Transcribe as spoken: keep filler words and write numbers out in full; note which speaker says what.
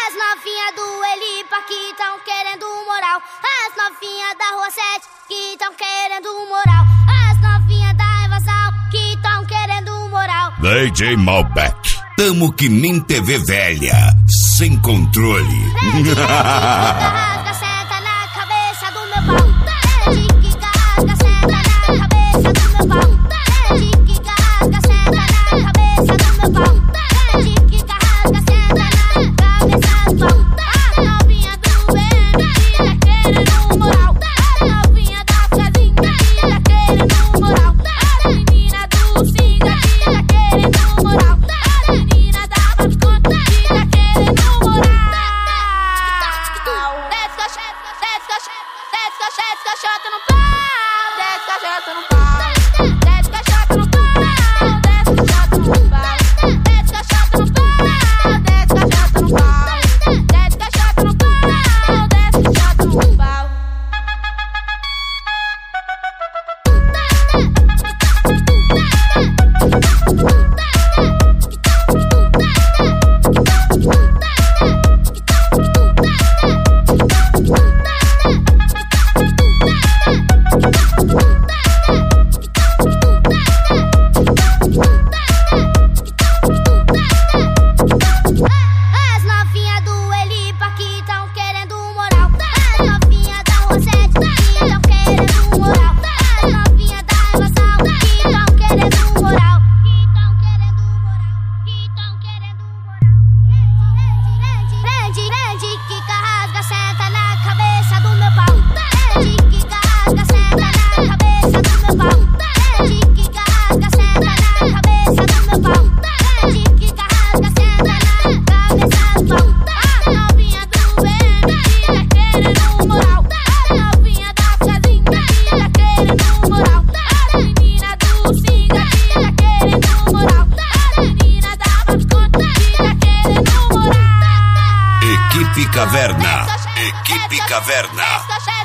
Speaker 1: As novinhas do Elipa que tão querendo moral. As novinhas da Rua sete que tão querendo moral. As novinhas da Invasão que tão querendo moral.
Speaker 2: D J Malbec, tamo que nem T V velha, sem controle.
Speaker 1: Rasga, senta na cabeça do meu pau. Rasga, senta na cabeça do meu pau. Rasga, senta na cabeça do meu pau. Rasga, senta na cabeça do pau. A novinha do M que tá querendo moral. A novinha da casinha que tá querendo moral. A menina do Singa que tá querendo moral. A menina da Babicota que tá querendo moral. Desce caixota no pau. Desce caixota no pau. Desce caixota no pau. Desce caixota no pau. Desce caixota no pau. Desce caixota no pau. Desce caixota no pau. Desce caixota no pau. As novinhas do Elipa que tão querendo moral. As novinhas da Rua sete que tão querendo moral. As novinhas da Invasão que tão querendo moral. Que tão querendo moral. Que tão querendo moral. Grande, grande, que carrasga, senta na cabeça do meu pau. Grande, que carrasga, senta na cabeça do meu pau. Grande, que carrasga, senta na cabeça do meu pau. Grande, que carrasga, senta na cabeça do pau. A novinha do M que tá querendo moral. A novinha da casinha que tá querendo moral. A menina do Singa que tá querendo moral. A menina da Babicota que tá querendo moral.
Speaker 2: Equipe Caverna, Equipe Caverna.